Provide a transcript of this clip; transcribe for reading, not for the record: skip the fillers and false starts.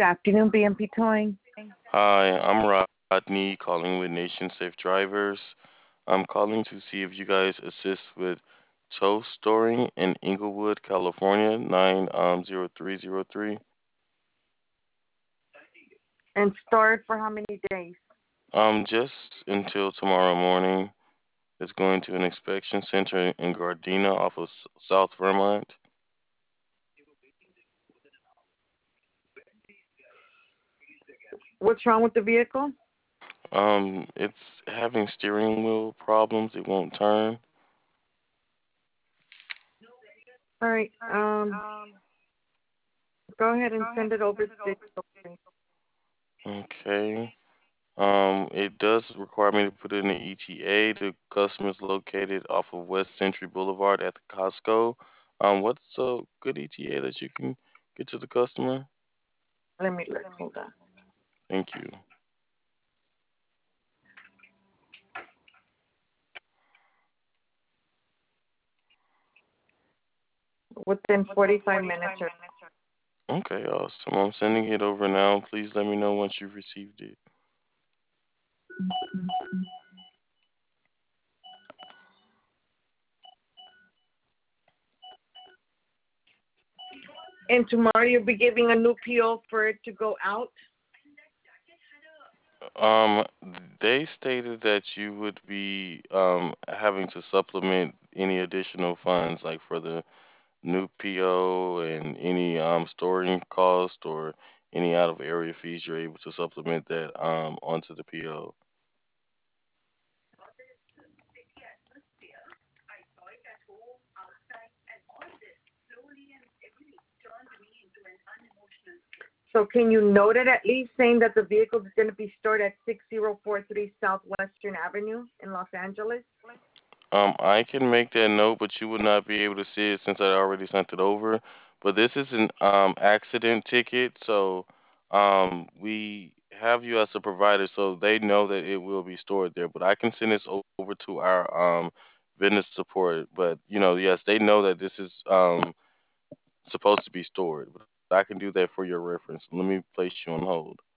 Good afternoon, BMP Towing. Hi, I'm Rodney calling with Nation Safe Drivers. I'm calling to see if you guys assist with tow storing in Inglewood, California, 90303. And store it for how many days? Just until tomorrow morning. It's going to an inspection center in Gardena off of South Vermont. What's wrong with the vehicle? It's having steering wheel problems. It won't turn. All right. Go ahead and send it over to the. Okay. It does require me to put in an ETA. The customer is located off of West Century Boulevard at the Costco. What's a good ETA that you can get to the customer? Let me look. Hold on. Thank you. Within 45 minutes or. Okay, awesome. I'm sending it over now. Please let me know once you've received it. And tomorrow you'll be giving a new PO for it to go out. Um, they stated that you would be having to supplement any additional funds, like for the new PO and any storing cost or any out of area fees, you're able to supplement that onto the PO. So can you note it at least saying that the vehicle is going to be stored at 6043 Southwestern Avenue in Los Angeles? I can make that note, but you would not be able to see it since I already sent it over. But this is an accident ticket, so we have you as a provider, so they know that it will be stored there. But I can send this over to our vendor support. But yes, they know that this is supposed to be stored. But I can do that for your reference. Let me place you on hold.